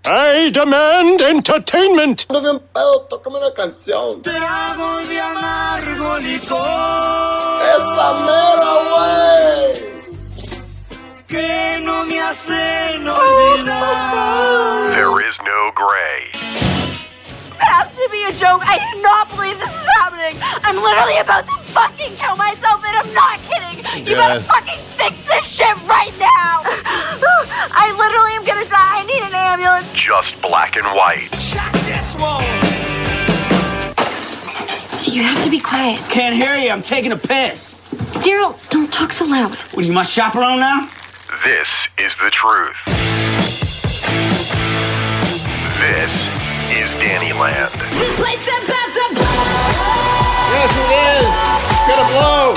I demand entertainment. Ando bien pedo, tócame una canción. Tragos de amargo licor. Esa mera, güey. Que no me hacen olvidar. There is no gray. This has to be a joke. I do not believe this is happening. I'm literally about to fucking kill myself, and I'm not kidding. You better fucking fix this shit right now. I literally am gonna die. I need an ambulance. Just black and white. Shut this wall. You have to be quiet. Can't hear you. I'm taking a piss. Daryl, don't talk so loud. What, are you my chaperone now? This is the truth. This is Dannyland. This place is about to blow. Yes, it is. It's gonna blow.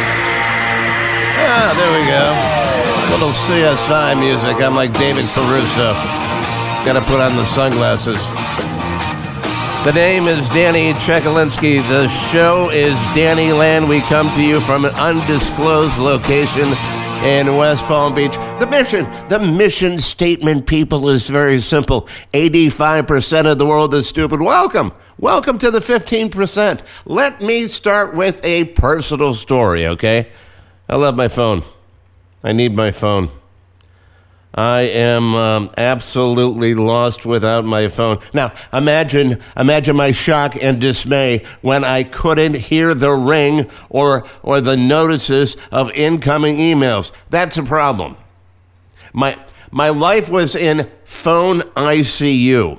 Ah, there we go. Little CSI music. I'm like David Caruso. Gotta put on the sunglasses. The name is Danny Chekalinsky. The show is Dannyland. We come to you from an undisclosed location in West Palm Beach. The mission statement, people, is very simple. 85% of the world is stupid. Welcome to the 15%. Let me start with a personal story, okay? I love my phone. I need my phone. I am absolutely lost without my phone. Now, imagine my shock and dismay when I couldn't hear the ring or the notices of incoming emails. That's a problem. My life was in phone ICU.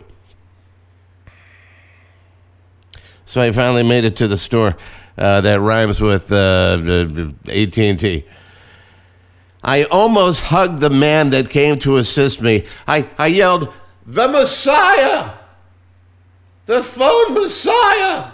So I finally made it to the store that rhymes with AT&T. I almost hugged the man that came to assist me. I yelled, "The Messiah! The phone Messiah!"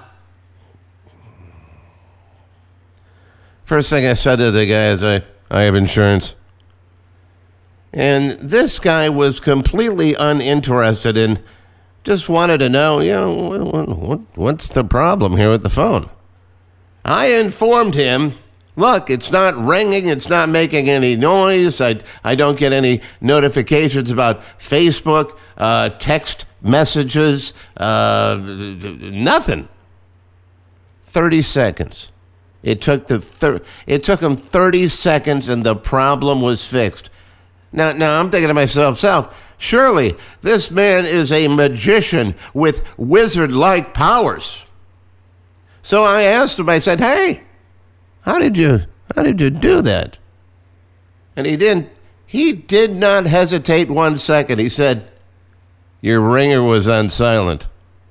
First thing I said to the guy is, I have insurance. And this guy was completely uninterested and just wanted to know, what's the problem here with the phone? I informed him, look, it's not ringing, it's not making any noise, I don't get any notifications about Facebook, text messages, nothing. 30 seconds. It took him 30 seconds and the problem was fixed. Now I'm thinking to myself, surely this man is a magician with wizard-like powers. So I asked him, I said, hey, how did you do that? And he did not hesitate 1 second. He said, your ringer was on silent.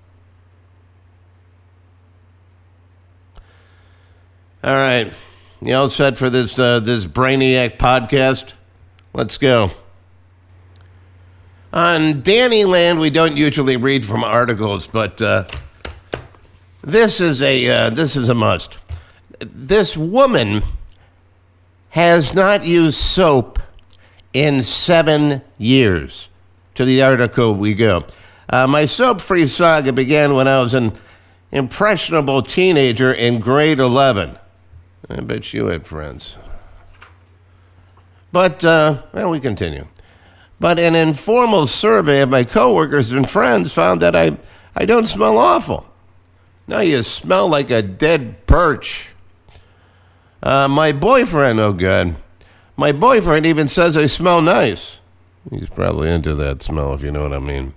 All right. You all set for this Brainiac podcast? Let's go. On Dannyland, we don't usually read from articles, but this is a must. This woman has not used soap in 7 years. To the article we go. My soap-free saga began when I was an impressionable teenager in grade 11. I bet you had friends. But, we continue. But an informal survey of my coworkers and friends found that I don't smell awful. No, you smell like a dead perch. My boyfriend, oh God. My boyfriend even says I smell nice. He's probably into that smell, if you know what I mean.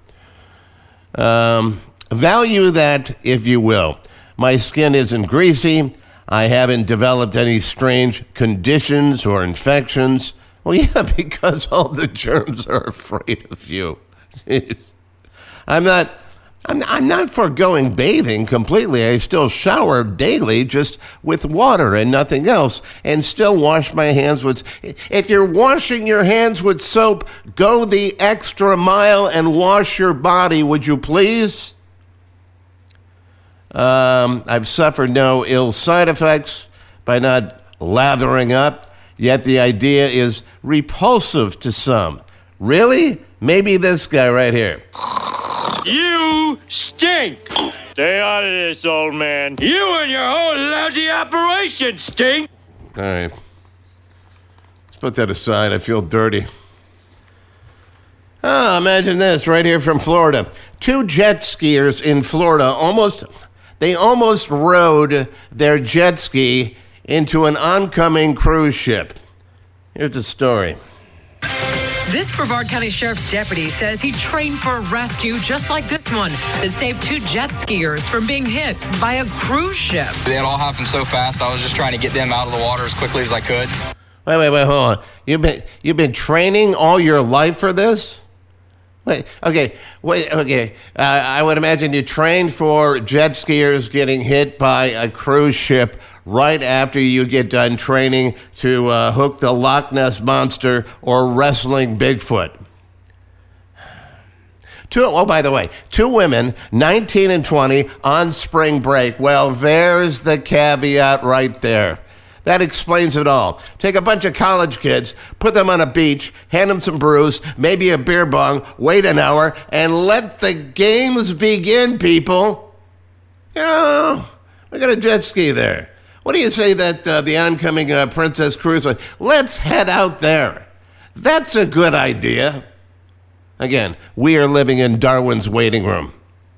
Value that, if you will. My skin isn't greasy. I haven't developed any strange conditions or infections. Well, yeah, because all the germs are afraid of you. Jeez. I'm not foregoing bathing completely. I still shower daily just with water and nothing else, and still wash my hands with... If you're washing your hands with soap, go the extra mile and wash your body, would you please? I've suffered no ill side effects by not lathering up, yet the idea is repulsive to some. Really? Maybe this guy right here. You stink! Stay out of this, old man. You and your whole lousy operation stink! All right. Let's put that aside. I feel dirty. Oh, imagine this right here from Florida. 2 jet skiers in Florida almost rode their jet ski into an oncoming cruise ship. Here's the story. This Brevard County Sheriff's deputy says he trained for a rescue just like this one that saved 2 jet skiers from being hit by a cruise ship. It all happened so fast, I was just trying to get them out of the water as quickly as I could. Wait, hold on. You've been training all your life for this? Okay. I would imagine you trained for jet skiers getting hit by a cruise ship right after you get done training to hook the Loch Ness Monster or wrestling Bigfoot. By the way, 2 women, 19 and 20, on spring break. Well, there's the caveat right there. That explains it all. Take a bunch of college kids, put them on a beach, hand them some brews, maybe a beer bong, wait an hour, and let the games begin, people. We got a jet ski there. What do you say that the oncoming Princess Cruise, let's head out there. That's a good idea. Again, we are living in Darwin's waiting room.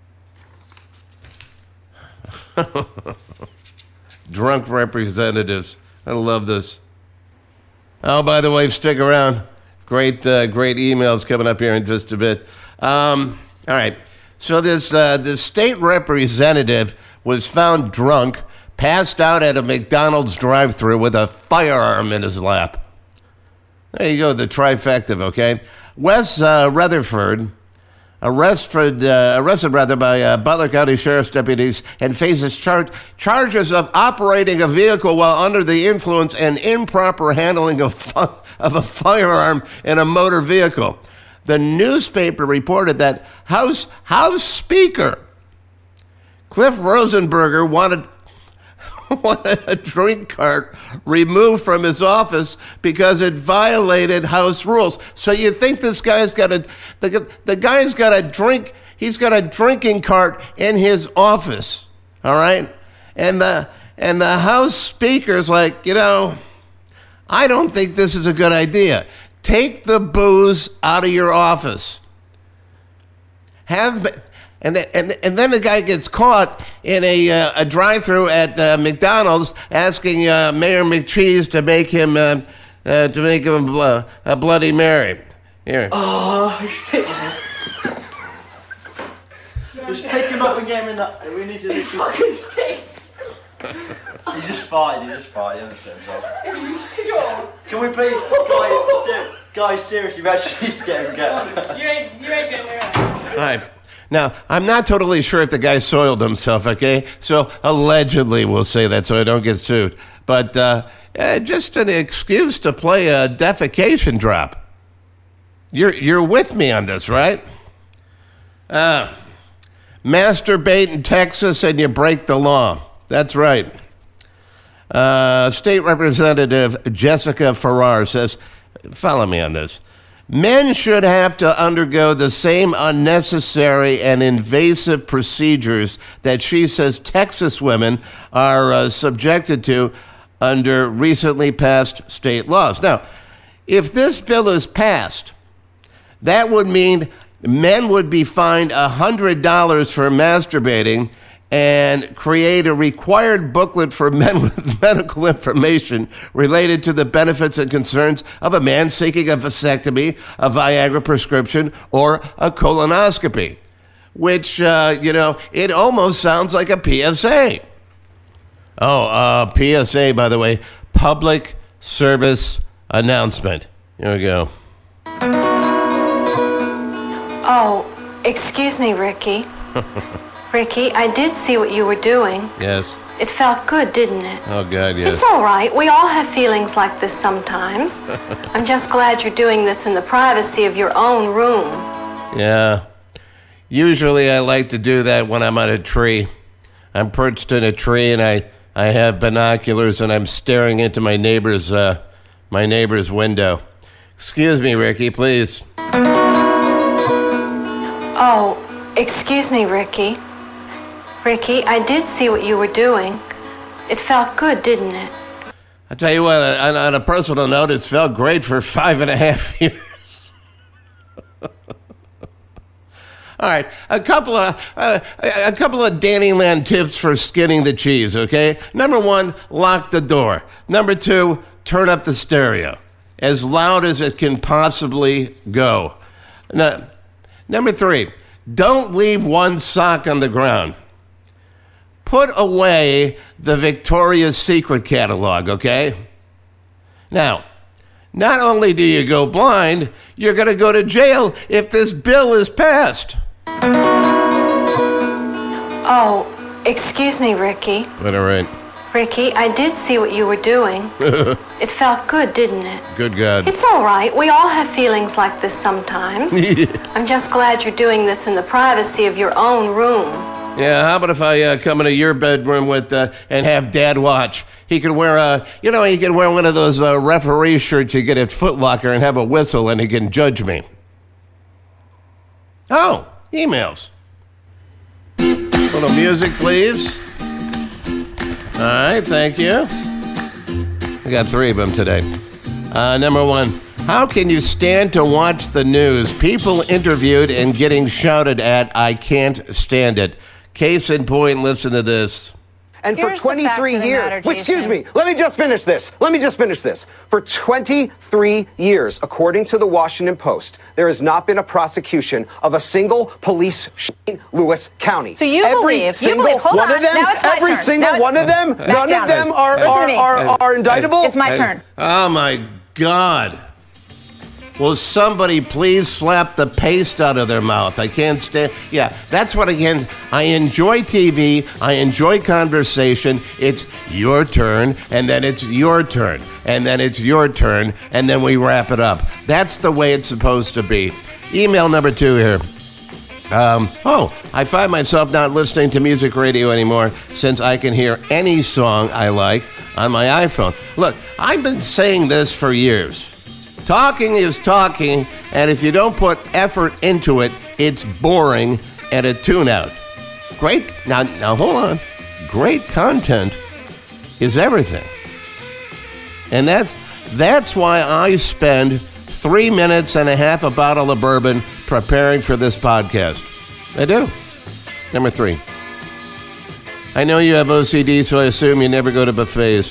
Drunk representatives. I love this. Oh, by the way, stick around. Great emails coming up here in just a bit. All right. So this state representative was found drunk, passed out at a McDonald's drive-thru with a firearm in his lap. There you go, the trifecta, okay? Wes Rutherford, arrested by Butler County Sheriff's deputies and faces charges of operating a vehicle while under the influence and improper handling of a firearm in a motor vehicle. The newspaper reported that House Speaker Cliff Rosenberger wanted a drink cart removed from his office because it violated House rules. So you think this guy's got the guy's got a drink, he's got a drinking cart in his office, all right? And the House Speaker's like, I don't think this is a good idea. Take the booze out of your office. And then the guy gets caught in a drive-through at McDonald's asking Mayor McCheese to make him a Bloody Mary. Here. Oh, he's just pick him up and get him in that. We need to. He fucking stinks. He just farted. He understands that. Can we please, guys? Seriously, we actually need to get him. You ain't getting it. All right. Now, I'm not totally sure if the guy soiled himself, okay? So, allegedly, we'll say that so I don't get sued. But just an excuse to play a defecation drop. You're with me on this, right? Masturbate in Texas and you break the law. That's right. State Representative Jessica Farrar says, follow me on this. Men should have to undergo the same unnecessary and invasive procedures that she says Texas women are subjected to under recently passed state laws. Now, if this bill is passed, that would mean men would be fined $100 for masturbating and create a required booklet for men with medical information related to the benefits and concerns of a man seeking a vasectomy, a Viagra prescription, or a colonoscopy, which, it almost sounds like a PSA. Oh, PSA, by the way, public service announcement. Here we go. Oh, excuse me, Ricky. Ricky, I did see what you were doing. Yes. It felt good, didn't it? Oh, God, yes. It's all right. We all have feelings like this sometimes. I'm just glad you're doing this in the privacy of your own room. Yeah. Usually I like to do that when I'm on a tree. I'm perched in a tree and I have binoculars and I'm staring into my neighbor's window. Excuse me, Ricky, please. Oh, excuse me, Ricky. Ricky, I did see what you were doing. It felt good, didn't it? I tell you what, on a personal note, it's felt great for 5.5 years. All right, a couple of Dannyland tips for skinning the cheese, okay? Number 1, lock the door. Number 2, turn up the stereo as loud as it can possibly go. Now, number 3, don't leave one sock on the ground. Put away the Victoria's Secret catalog, okay? Now, not only do you go blind, you're going to go to jail if this bill is passed. Oh, excuse me, Ricky. But all right. Ricky, I did see what you were doing. It felt good, didn't it? Good God. It's all right. We all have feelings like this sometimes. I'm just glad you're doing this in the privacy of your own room. Yeah, how about if I come into your bedroom with and have Dad watch? He could wear he could wear one of those referee shirts you get at Foot Locker and have a whistle, and he can judge me. Oh, emails. A little music, please. All right, thank you. I got 3 of them today. Number 1, how can you stand to watch the news? People interviewed and getting shouted at. I can't stand it. Case in point, listen to this. And for 23 years, excuse me, let me just finish this. For 23 years, according to the Washington Post, there has not been a prosecution of a single police shooting in Lewis County. So you believe, hold on, now it's my turn. Every single one of them, none of them are indictable? It's my turn. Oh my God. Will somebody please slap the paste out of their mouth? I can't stand. Yeah, that's what I enjoy TV. I enjoy conversation. It's your turn, and then it's your turn, and then it's your turn, and then we wrap it up. That's the way it's supposed to be. Email number 2 here. I find myself not listening to music radio anymore since I can hear any song I like on my iPhone. Look, I've been saying this for years. Talking is talking, and if you don't put effort into it, it's boring and a tune-out. Great, now hold on. Great content is everything. And that's why I spend 3 minutes and a half a bottle of bourbon preparing for this podcast. I do. Number 3. I know you have OCD, so I assume you never go to buffets.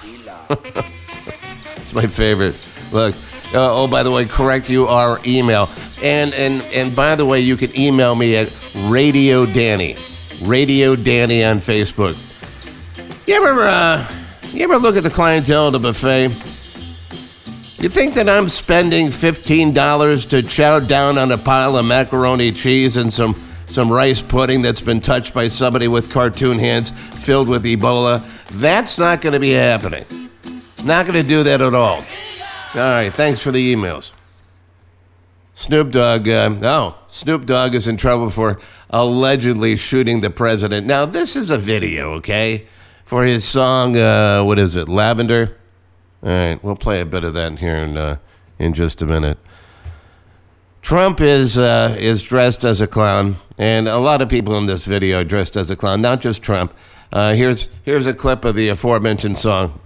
It's my favorite. Look. By the way, correct your email. And by the way, you can email me at Radio Danny on Facebook. You ever look at the clientele at a buffet? You think that I'm spending $15 to chow down on a pile of macaroni cheese and some rice pudding that's been touched by somebody with cartoon hands filled with Ebola? That's not going to be happening. Not going to do that at all. All right, thanks for the emails. Snoop Dogg is in trouble for allegedly shooting the president. Now, this is a video, okay, for his song, what is it, Lavender? All right, we'll play a bit of that here in just a minute. Trump is dressed as a clown, and a lot of people in this video are dressed as a clown, not just Trump. Here's a clip of the aforementioned song.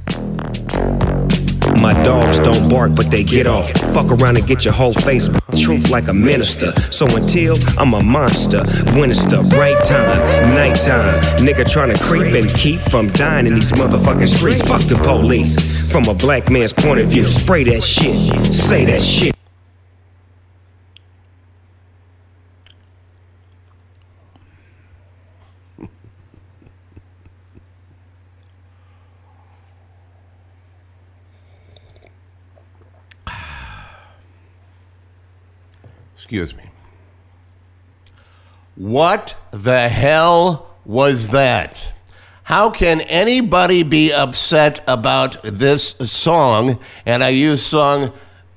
My dogs don't bark, but they get off. Fuck around and get your whole face truth like a minister. So until I'm a monster, Winchester, right time, nighttime. Nigga trying to creep and keep from dying in these motherfucking streets. Fuck the police. From a black man's point of view, spray that shit, say that shit. Excuse me. What the hell was that? How can anybody be upset about this song? And I use song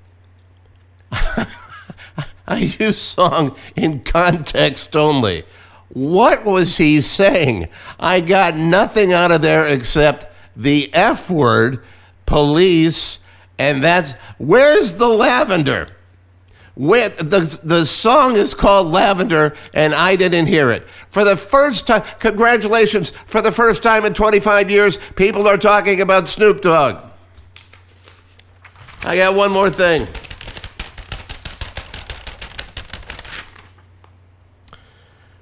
in context only. What was he saying? I got nothing out of there except the F word, police, and where's the lavender? The song is called Lavender, and I didn't hear it. For the first time, congratulations, for the first time in 25 years, people are talking about Snoop Dogg. I got one more thing.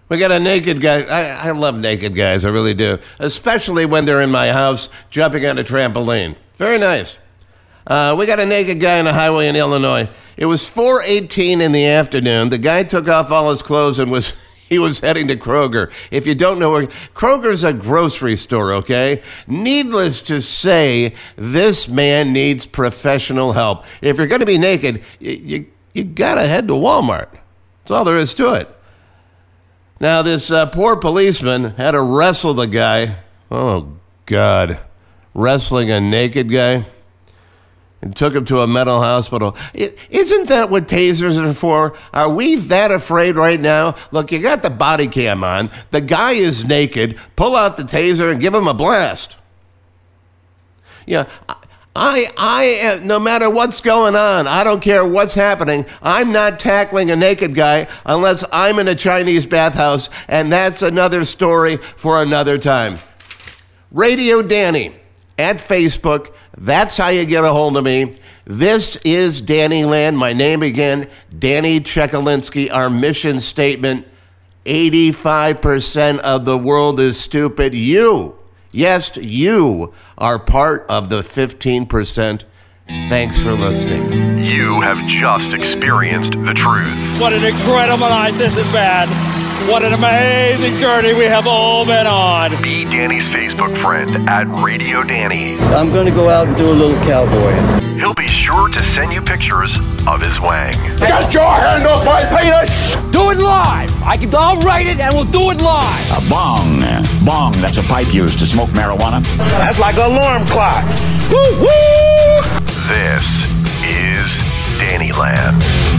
We got a naked guy. I love naked guys. I really do. Especially when they're in my house jumping on a trampoline. Very nice. We got a naked guy on a highway in Illinois. It was 4:18 in the afternoon. The guy took off all his clothes and he was heading to Kroger. If you don't know where, Kroger's a grocery store, okay? Needless to say, this man needs professional help. If you're going to be naked, you got to head to Walmart. That's all there is to it. Now, this poor policeman had to wrestle the guy. Oh, God. Wrestling a naked guy. And took him to a mental hospital. Isn't that what tasers are for? Are we that afraid right now? Look, you got the body cam on. The guy is naked. Pull out the taser and give him a blast. Yeah, I no matter what's going on, I don't care what's happening, I'm not tackling a naked guy unless I'm in a Chinese bathhouse, and that's another story for another time. Radio Danny at Facebook. That's how you get a hold of me. This is Danny Land. My name again, Danny Chekalinsky. Our mission statement, 85% of the world is stupid. You, yes, you are part of the 15%. Thanks for listening. You have just experienced the truth. What an incredible night this has been. What an amazing journey we have all been on. Be Danny's Facebook friend at Radio Danny. I'm going to go out and do a little cowboy. He'll be sure to send you pictures of his wang. Get your hand off my penis! Do it live. I'll write it and we'll do it live. A bong. Bong, that's a pipe used to smoke marijuana. That's like an alarm clock. Woo woo! This is Danny Land.